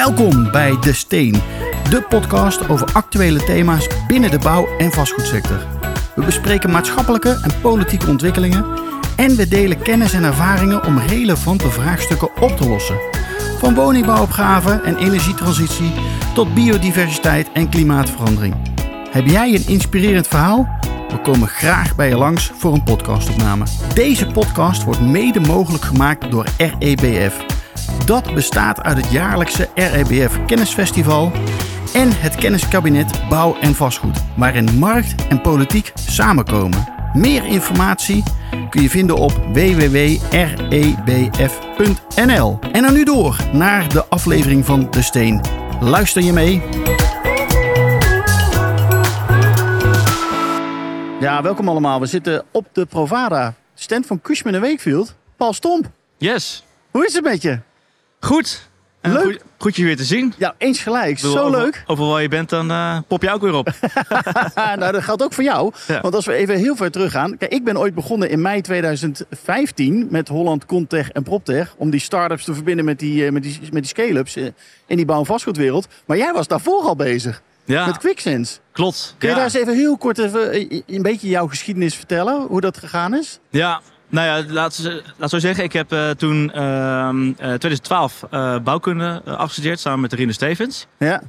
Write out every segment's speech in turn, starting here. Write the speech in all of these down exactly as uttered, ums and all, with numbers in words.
Welkom bij De Steen, de podcast over actuele thema's binnen de bouw- en vastgoedsector. We bespreken maatschappelijke en politieke ontwikkelingen en we delen kennis en ervaringen om relevante vraagstukken op te lossen. Van woningbouwopgave en energietransitie tot biodiversiteit en klimaatverandering. Heb jij een inspirerend verhaal? We komen graag bij je langs voor een podcastopname. Deze podcast wordt mede mogelijk gemaakt door R E B F. Dat bestaat uit het jaarlijkse R E B F Kennisfestival en het kenniskabinet Bouw en Vastgoed, waarin markt en politiek samenkomen. Meer informatie kun je vinden op w w w punt r e b f punt n l. En dan nu door naar de aflevering van De Steen. Luister je mee? Ja, welkom allemaal. We zitten op de Provada stand van Cushman en Wakefield. Paul Stomp. Yes. Hoe is het met je? Goed. En Leuk. Goed, goed je weer te zien. Ja, eens gelijk. Zo over, leuk. Overal waar je bent, dan uh, pop je ook weer op. Nou, dat geldt ook voor jou. Ja. Want als we even heel ver teruggaan. Kijk, ik ben ooit begonnen in mei tweeduizend vijftien met Holland Contech en PropTech. Om die start-ups te verbinden met die, met die, met die scale-ups in die bouw- en vastgoedwereld. Maar jij was daarvoor al bezig. Ja, Met Quicksense. klopt. Kun je ja. daar eens even heel kort even een beetje jouw geschiedenis vertellen? Hoe dat gegaan is? Ja, nou ja, laten we laat zo zeggen. Ik heb uh, toen uh, tweeduizend twaalf uh, bouwkunde uh, afgestudeerd samen met Rine Stevens. Ja.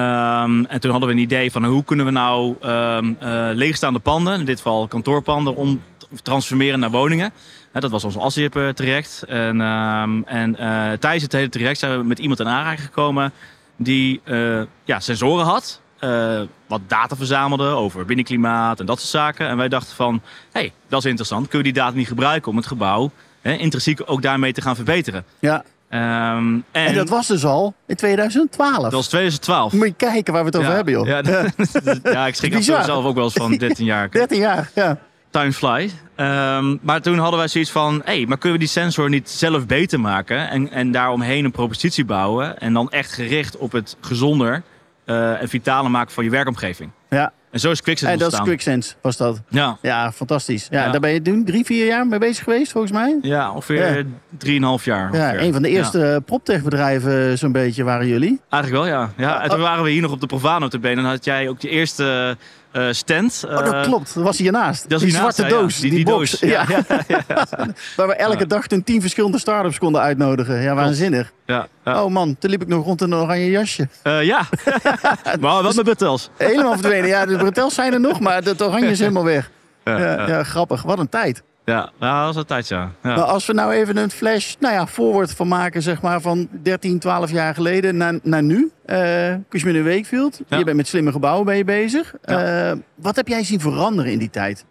Um, en toen hadden we een idee van hoe kunnen we nou um, uh, leegstaande panden, in dit geval kantoorpanden, om te transformeren naar woningen. Uh, dat was ons A S I P-traject. En, um, en uh, tijdens het hele traject zijn we met iemand in aanraking gekomen die uh, ja, sensoren had. Uh, wat data verzamelde over binnenklimaat en dat soort zaken. En wij dachten van, hé, hey, dat is interessant. Kunnen we die data niet gebruiken om het gebouw hè, intrinsiek ook daarmee te gaan verbeteren? Ja. Um, en, En dat was dus al in tweeduizend twaalf. dat was tweeduizend twaalf. Moet je kijken waar we het over ja, hebben, joh. Ja, ja. ja ik schrik Bizar. af zelf ook wel eens van dertien jaar. dertien jaar, ja. Time fly. Um, maar toen hadden wij zoiets van, hé, hey, maar kunnen we die sensor niet zelf beter maken? En, en daaromheen een propositie bouwen. En dan echt gericht op het gezonder uh, en vitale maken van je werkomgeving. Ja. En zo is Quicksense En dat is ontstaan. Quicksense, was dat. Ja. Ja, fantastisch. Ja, Ja. Daar ben je toen drie, vier jaar mee bezig geweest, volgens mij. Ja, ongeveer Ja. drieënhalf jaar. Ja, ongeveer. een van de eerste Ja. ja. PropTech-bedrijven zo'n beetje waren jullie. Eigenlijk wel, ja. ja. En toen waren we hier nog op de Provada te benen. En dan had jij ook de eerste uh, stand. Oh, dat uh, klopt. Dat was hiernaast. Dat is die hiernaast, zwarte ja, doos. ja. Die, Die- die box. doos. Ja. Ja, ja, ja. Waar we elke Ja. dag toen tien verschillende start-ups konden uitnodigen. Ja, waanzinnig. Ja, ja. Oh man, toen liep ik nog rond in een oranje jasje. Uh, ja. maar wat met Bettels. Helemaal verdwenen. Ja, de bretels zijn er nog, maar het oranje is helemaal weg. Ja, Ja, ja. ja, grappig. Wat een tijd. Ja, ja, dat was een tijd, ja. ja. Maar als we nou even een flash, nou ja, forward van maken, zeg maar, van dertien, twaalf jaar geleden naar, naar nu. Uh, Cushman en Wakefield. Ja. Je bent met slimme gebouwen ben je bezig. Ja. Uh, wat heb jij zien veranderen in die tijd?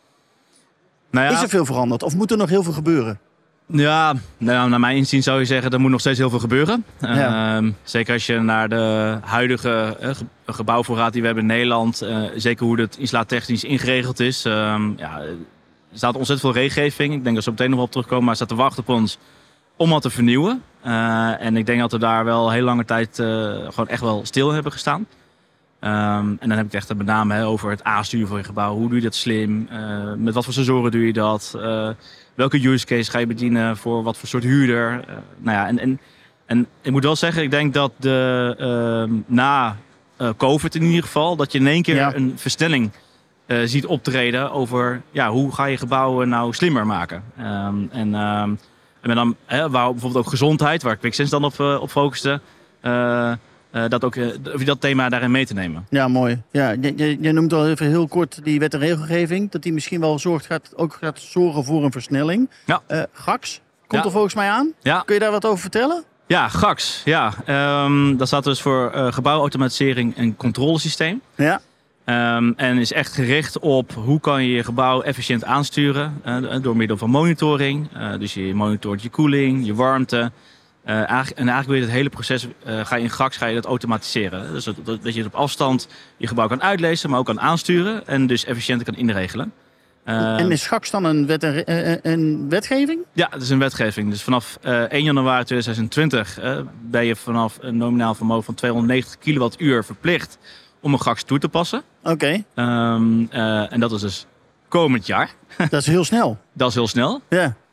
Nou ja, Is er veel veranderd? Of moet er nog heel veel gebeuren? ja, nou, naar mijn inzien zou je zeggen, er moet nog steeds heel veel gebeuren. Ja. Uh, zeker als je naar de huidige uh, ge- gebouwvoorraad die we hebben in Nederland, uh, zeker hoe dat installatietechnisch ingeregeld is. Uh, ja, er staat ontzettend veel regelgeving. Ik denk dat we zo meteen nog wel op terugkomen, maar staat te wachten op ons om wat te vernieuwen. Uh, en ik denk dat we daar wel heel lange tijd uh, gewoon echt wel stil hebben gestaan. Um, en dan heb ik het echt met name hè, over het aansturen van je gebouw. Hoe doe je dat slim? Uh, met wat voor sensoren doe je dat? Uh, welke use case ga je bedienen voor wat voor soort huurder? Uh, nou ja, en, en, en ik moet wel zeggen, ik denk dat de, uh, na uh, COVID in ieder geval, dat je in één keer Ja. een versnelling uh, ziet optreden over ja, hoe ga je gebouwen nou slimmer maken. Um, en, um, en dan hè, waar bijvoorbeeld ook gezondheid, waar Quicksense dan op, uh, op focuste. Uh, Uh, dat ook, uh, dat thema daarin mee te nemen. Ja, mooi. Ja, je, je, je noemt al even heel kort die wet en regelgeving. Dat die misschien wel zorgt, gaat, ook gaat zorgen voor een versnelling. Ja. Uh, G A X komt Ja. er volgens mij aan. Ja. Kun je daar wat over vertellen? Ja, G A X. Ja. Um, dat staat dus voor uh, gebouwautomatisering en controlesysteem. Ja. Um, en is echt gericht op hoe kan je je gebouw efficiënt aansturen. Uh, door middel van monitoring. Uh, dus je monitort je koeling, je warmte. Uh, eigenlijk, en eigenlijk wil je het hele proces, uh, ga je in G A X ga je dat automatiseren. Dus dat, dat, dat je het op afstand je gebouw kan uitlezen, maar ook kan aansturen. En dus efficiënter kan inregelen. Uh, en is G A X dan een, wet en, uh, een wetgeving? Ja, het is een wetgeving. Dus vanaf uh, één januari tweeduizend twintig uh, ben je vanaf een nominaal vermogen van tweehonderdnegentig kilowattuur verplicht om een G A X toe te passen. Oké. Okay. Um, uh, en dat is dus komend jaar. Dat is heel snel. Dat is heel snel. Ja.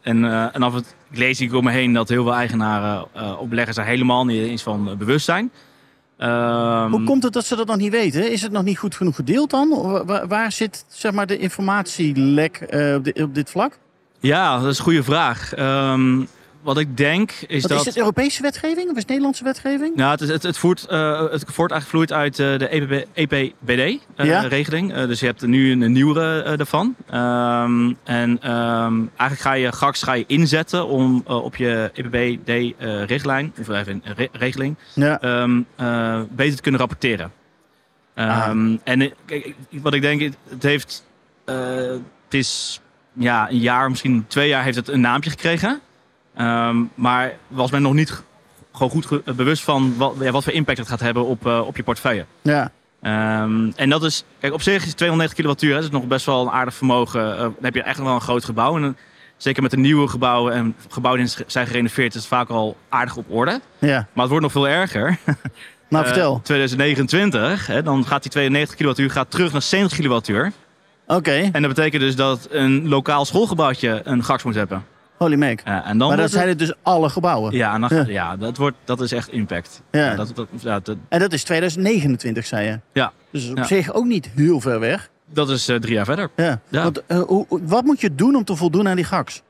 en, uh, en af en toe lees ik om me heen dat heel veel eigenaren uh, op beleggers er helemaal niet eens van uh, bewust zijn. Um, Hoe komt het dat ze dat nog niet weten? Is het nog niet goed genoeg gedeeld dan? Waar, waar zit zeg maar, de informatielek uh, op, dit, op dit vlak? Ja, dat is een goede vraag. Um, wat ik denk is wat, dat... Is het Europese wetgeving of is het Nederlandse wetgeving? Nou, het, het, het, voert, uh, het voort eigenlijk vloeit uit uh, de E P B D-regeling. Uh, ja? uh, dus je hebt er nu een, een nieuwere uh, daarvan. Um, en um, eigenlijk ga je G A C S ga je inzetten om uh, op je E P B D-richtlijn, uh, of even re- regeling, ja. um, uh, beter te kunnen rapporteren. Um, ah. En kijk, wat ik denk, het heeft, uh, het is ja, een jaar, misschien twee jaar heeft het een naampje gekregen. Um, maar was men nog niet gewoon goed ge- bewust van wat, ja, wat voor impact het gaat hebben op, uh, op je portefeuille. Ja. Um, en dat is, kijk, op zich is tweehonderdnegentig kilowattuur, dat is nog best wel een aardig vermogen. Uh, dan heb je echt wel een groot gebouw. En, uh, zeker met de nieuwe gebouwen en gebouwen die zijn gerenoveerd, is het vaak al aardig op orde. Ja. Maar het wordt nog veel erger. Nou, uh, vertel. twintig negenentwintig, hè, dan gaat die tweeënnegentig kilowattuur gaat terug naar zeventig kilowattuur. Oké. Okay. En dat betekent dus dat een lokaal schoolgebouwtje een G A C S moet hebben. Holy mac. Ja, en dan maar dat zijn het dus alle gebouwen? Ja, dan, ja. ja dat, wordt, dat is echt impact. Ja. Ja, dat, dat, ja, dat, en dat is twintig negenentwintig, zei je? Ja. Dus op ja. zich ook niet heel ver weg. Dat is uh, drie jaar verder. Ja. Ja. Want, uh, hoe, wat moet je doen om te voldoen aan die G A C S?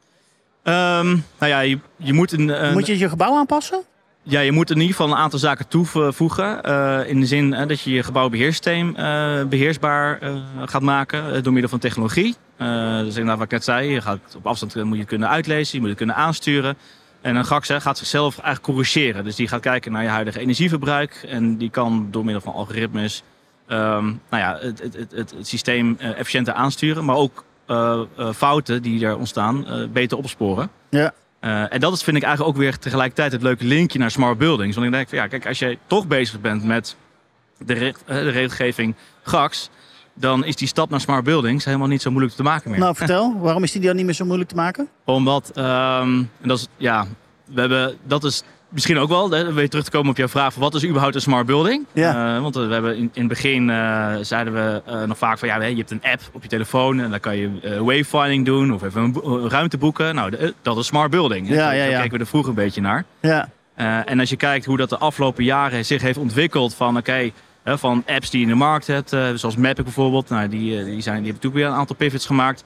Um, nou ja, je, je moet... Een, een, moet je je gebouw aanpassen? Ja, je moet in ieder geval een aantal zaken toevoegen. Uh, in de zin uh, dat je je gebouwbeheersysteem uh, beheersbaar uh, gaat maken uh, door middel van technologie. Uh, dus inderdaad wat ik net zei, je gaat op afstand moet je het kunnen uitlezen, je moet het kunnen aansturen. En een G A C S hè, gaat zichzelf eigenlijk corrigeren. Dus die gaat kijken naar je huidige energieverbruik. En die kan door middel van algoritmes um, nou ja, het, het, het, het, het systeem uh, efficiënter aansturen. Maar ook uh, uh, fouten die er ontstaan uh, beter opsporen. Ja. Uh, en dat is, vind ik eigenlijk ook weer tegelijkertijd het leuke linkje naar smart buildings. Want ik denk van ja, kijk, als je toch bezig bent met de, re- de regelgeving G A C S, dan is die stap naar smart buildings helemaal niet zo moeilijk te maken meer. Nou, vertel, waarom is die dan niet meer zo moeilijk te maken? Omdat, um, en dat is, ja, we hebben, dat is misschien ook wel, hè, weer terug te komen op jouw vraag, van wat is überhaupt een smart building? Ja. Uh, want we hebben in, in het begin uh, zeiden we uh, nog vaak van ja, je hebt een app op je telefoon en dan kan je uh, wayfinding doen of even een, bo- een ruimte boeken. Nou, de, dat is smart building. Ja, ja, ja. Daar keken we er vroeger een beetje naar. Ja. Uh, en als je kijkt hoe dat de afgelopen jaren zich heeft ontwikkeld van oké, okay, uh, van apps die je in de markt hebt, uh, zoals Mapic bijvoorbeeld, nou, die, uh, die, zijn, die hebben natuurlijk weer een aantal pivots gemaakt.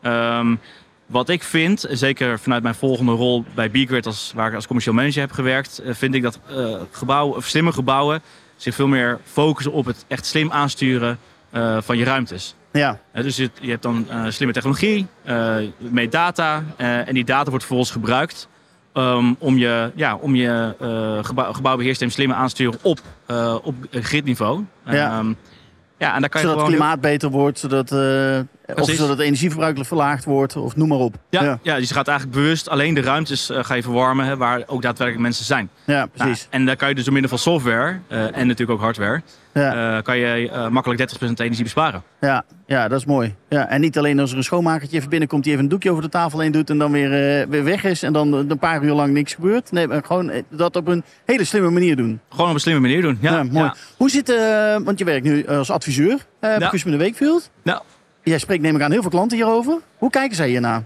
Um, Wat ik vind, zeker vanuit mijn volgende rol bij BeGrid, als, waar ik als commercieel manager heb gewerkt, vind ik dat uh, gebouwen, of slimme gebouwen zich veel meer focussen op het echt slim aansturen uh, van je ruimtes. Ja. Uh, dus je, je hebt dan uh, slimme technologie, uh, met data uh, en die data wordt vervolgens gebruikt um, om je, ja, om je uh, gebouw, gebouwbeheersysteem slimmer aan te sturen op, uh, op gridniveau. Ja. Um, Ja, en daar kan je zodat het gewoon klimaat beter wordt, zodat, uh, of zodat het energieverbruik verlaagd wordt, of noem maar op. Ja, ja. ja dus je gaat eigenlijk bewust alleen de ruimtes uh, ga je verwarmen hè, waar ook daadwerkelijk mensen zijn. Ja, precies. Nou, en daar kan je dus door middel van software uh, en natuurlijk ook hardware, ja. uh, kan je uh, makkelijk dertig procent energie besparen. Ja, ja, dat is mooi. Ja, en niet alleen als er een schoonmakertje even binnenkomt die even een doekje over de tafel heen doet en dan weer, uh, weer weg is en dan een paar uur lang niks gebeurt. Nee, maar gewoon dat op een hele slimme manier doen. Gewoon op een slimme manier doen, ja. ja mooi. Ja. Hoe zit, uh, want je werkt nu als adviseur uh, bij ja. Cushman & Wakefield. Ja. Jij spreekt neem ik aan heel veel klanten hierover. Hoe kijken zij hiernaar?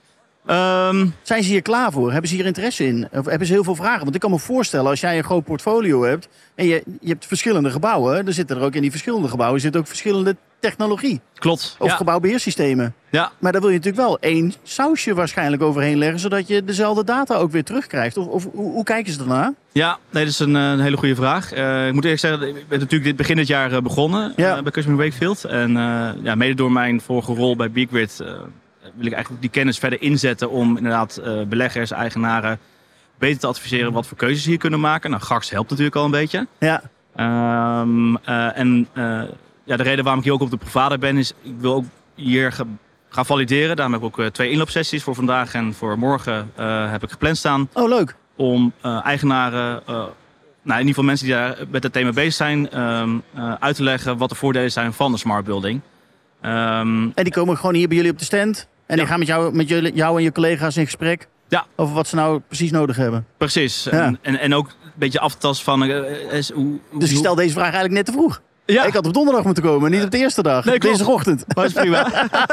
Um, Zijn ze hier klaar voor? Hebben ze hier interesse in? Of hebben ze heel veel vragen? Want ik kan me voorstellen, als jij een groot portfolio hebt en je, je hebt verschillende gebouwen, dan zitten er ook in die verschillende gebouwen zitten ook verschillende technologie. Klopt. Of ja. gebouwbeheersystemen. Ja. Maar daar wil je natuurlijk wel één sausje waarschijnlijk overheen leggen, zodat je dezelfde data ook weer terugkrijgt. Of, of hoe, hoe kijken ze ernaar? Ja, nee, dat is een, een hele goede vraag. Uh, ik moet eerlijk zeggen, ik ben natuurlijk dit begin dit jaar uh, begonnen ja. uh, bij Cushman & Wakefield. En uh, ja, mede door mijn vorige rol bij BeGrid uh, wil ik eigenlijk die kennis verder inzetten om inderdaad uh, beleggers, eigenaren beter te adviseren wat voor keuzes ze hier kunnen maken. Nou, G A C S helpt natuurlijk al een beetje. Ja. Um, uh, en uh, ja, de reden waarom ik hier ook op de provider ben is, ik wil ook hier ge- gaan valideren. Daarom heb ik ook uh, twee inloopsessies voor vandaag en voor morgen uh, heb ik gepland staan. Oh, leuk. Om uh, eigenaren, uh, nou in ieder geval mensen die daar met het thema bezig zijn, um, uh, uit te leggen wat de voordelen zijn van de smart building. Um, en die komen gewoon hier bij jullie op de stand en die ja. gaan met jou, met jullie, jou en je collega's in gesprek ja. over wat ze nou precies nodig hebben. Precies. Ja. En, en, en ook een beetje aftast van... Uh, is, hoe, dus ik stel deze vraag eigenlijk net te vroeg. Ja. Ik had op donderdag moeten komen, niet op de eerste dag. Nee, dinsdagochtend. Dat is prima.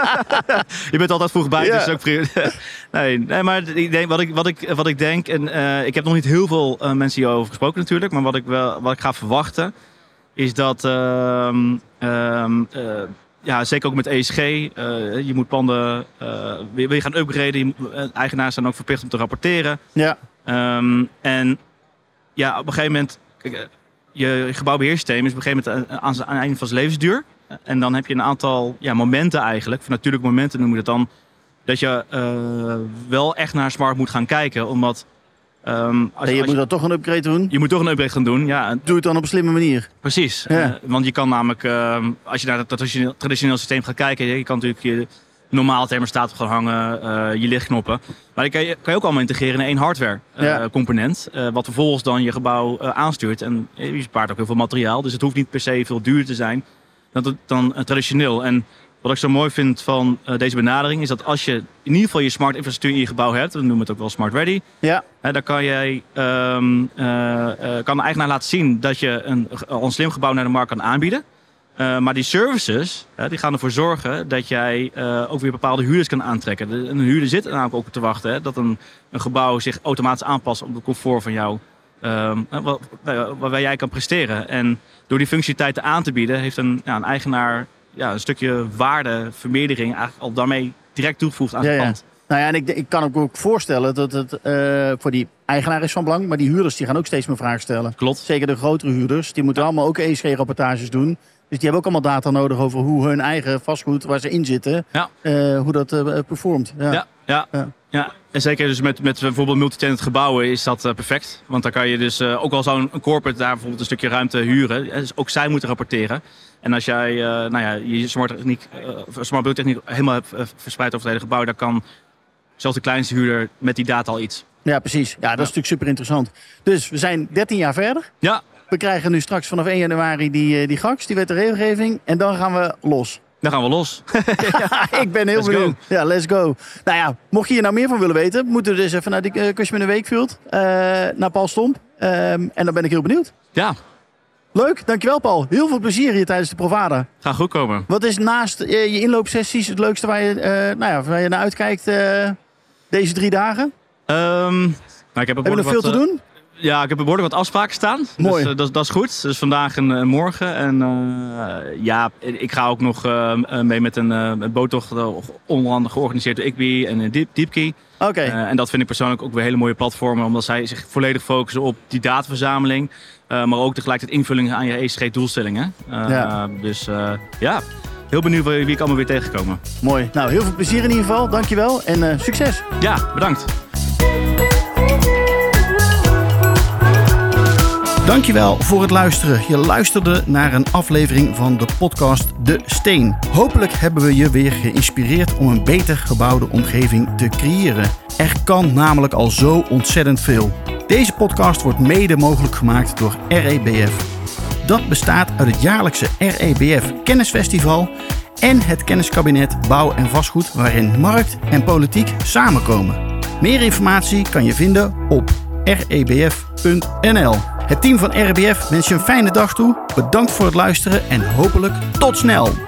Je bent altijd vroeg bij, ja. dus ook prima. Nee, nee, maar ik denk, wat, ik, wat, ik, wat ik denk, en uh, ik heb nog niet heel veel uh, mensen hierover gesproken natuurlijk, maar wat ik, wel, wat ik ga verwachten, is dat, uh, uh, uh, ja, zeker ook met E S G, uh, je moet panden uh, weer, weer gaan upgraden. Je, uh, eigenaars zijn ook verplicht om te rapporteren. Ja. Um, en ja, op een gegeven moment, kijk, je gebouwbeheersysteem is op een gegeven moment aan, aan het einde van zijn levensduur. En dan heb je een aantal ja, momenten eigenlijk, of natuurlijke momenten noem je het dan, dat je uh, wel echt naar smart moet gaan kijken. Omdat um, als, ja, je als moet dan toch een upgrade doen. Je moet toch een upgrade gaan doen, ja. Doe het dan op een slimme manier. Precies. Ja. Uh, want je kan namelijk, uh, als je naar het traditioneel, traditioneel systeem gaat kijken, je kan natuurlijk je normale thermostaat gaan hangen, uh, je lichtknoppen. Maar die kan je, kan je ook allemaal integreren in één hardware uh, ja. component. Uh, wat vervolgens dan je gebouw uh, aanstuurt. En je spaart ook heel veel materiaal. Dus het hoeft niet per se veel duurder te zijn dan, dan uh, traditioneel. En wat ik zo mooi vind van uh, deze benadering is dat als je in ieder geval je smart infrastructuur in je gebouw hebt, we noemen het ook wel smart ready, ja. uh, dan kan jij um, uh, uh, kan de eigenaar laten zien dat je een, een slim gebouw naar de markt kan aanbieden. Uh, maar die services, uh, die gaan ervoor zorgen dat jij uh, ook weer bepaalde huurders kan aantrekken. De, een huurder zit er namelijk ook te wachten hè, dat een, een gebouw zich automatisch aanpast op het comfort van jou, uh, wat, waarbij jij kan presteren. En door die functionaliteiten aan te bieden, heeft een, ja, een eigenaar ja, een stukje waardevermeerdering eigenlijk al daarmee direct toegevoegd aan ja, het ja. pand. Nou ja, en ik, ik kan ook, ook voorstellen dat het uh, voor die eigenaar is van belang, maar die huurders die gaan ook steeds meer vragen stellen. Klopt. Zeker de grotere huurders, die moeten ja. allemaal ook E S G-rapportages doen. Dus die hebben ook allemaal data nodig over hoe hun eigen vastgoed, waar ze in zitten, ja. uh, hoe dat uh, performt. Ja. Ja, ja, ja. ja. En zeker dus met, met bijvoorbeeld multitenant gebouwen is dat uh, perfect. Want dan kan je dus, uh, ook al zou een corporate daar bijvoorbeeld een stukje ruimte huren, dus ook zij moeten rapporteren. En als jij uh, nou ja, je smart techniek, uh, smart buildtechniek helemaal hebt uh, verspreid over het hele gebouw, dan kan zelfs de kleinste huurder met die data al iets. Ja, precies. Ja, dat ja. is natuurlijk super interessant. Dus we zijn dertien jaar verder. Ja. We krijgen nu straks vanaf één januari die, die G A C's, die wet en regelgeving. En dan gaan we los. Dan gaan we los. Ja, ik ben heel let's benieuwd. Go. Ja, let's go. Nou ja, mocht je hier nou meer van willen weten, moeten we dus even naar die uh, Customer in de Wakefield. Uh, naar Paul Stomp. Um, en dan ben ik heel benieuwd. Ja. Leuk, dankjewel Paul. Heel veel plezier hier tijdens de Provada. Ga goed komen. Wat is naast uh, je inloopsessies het leukste waar je, uh, nou ja, waar je naar uitkijkt uh, deze drie dagen? Um, nou, ik heb, heb je nog veel wat, te doen? Ja, ik heb behoorlijk wat afspraken staan. Mooi. Dus uh, dat, dat is goed. Dus vandaag en uh, morgen. En uh, ja, ik ga ook nog uh, mee met een uh, boottocht, uh, onder andere georganiseerd door I C B I en uh, Deep, Deepkey. Oké. Okay. Uh, en dat vind ik persoonlijk ook weer hele mooie platformen, omdat zij zich volledig focussen op die dataverzameling. Uh, maar ook tegelijkertijd invulling aan je E S G-doelstellingen. Uh, ja. Dus uh, ja, heel benieuwd wie ik allemaal weer tegenkomen. Mooi. Nou, heel veel plezier in ieder geval. Dankjewel en uh, succes. Ja, bedankt. Dankjewel voor het luisteren. Je luisterde naar een aflevering van de podcast De Steen. Hopelijk hebben we je weer geïnspireerd om een beter gebouwde omgeving te creëren. Er kan namelijk al zo ontzettend veel. Deze podcast wordt mede mogelijk gemaakt door R E B F. Dat bestaat uit het jaarlijkse R E B F Kennisfestival en het kenniskabinet Bouw en Vastgoed, waarin markt en politiek samenkomen. Meer informatie kan je vinden op r e b f punt n l. Het team van R E B F wens je een fijne dag toe. Bedankt voor het luisteren en hopelijk tot snel!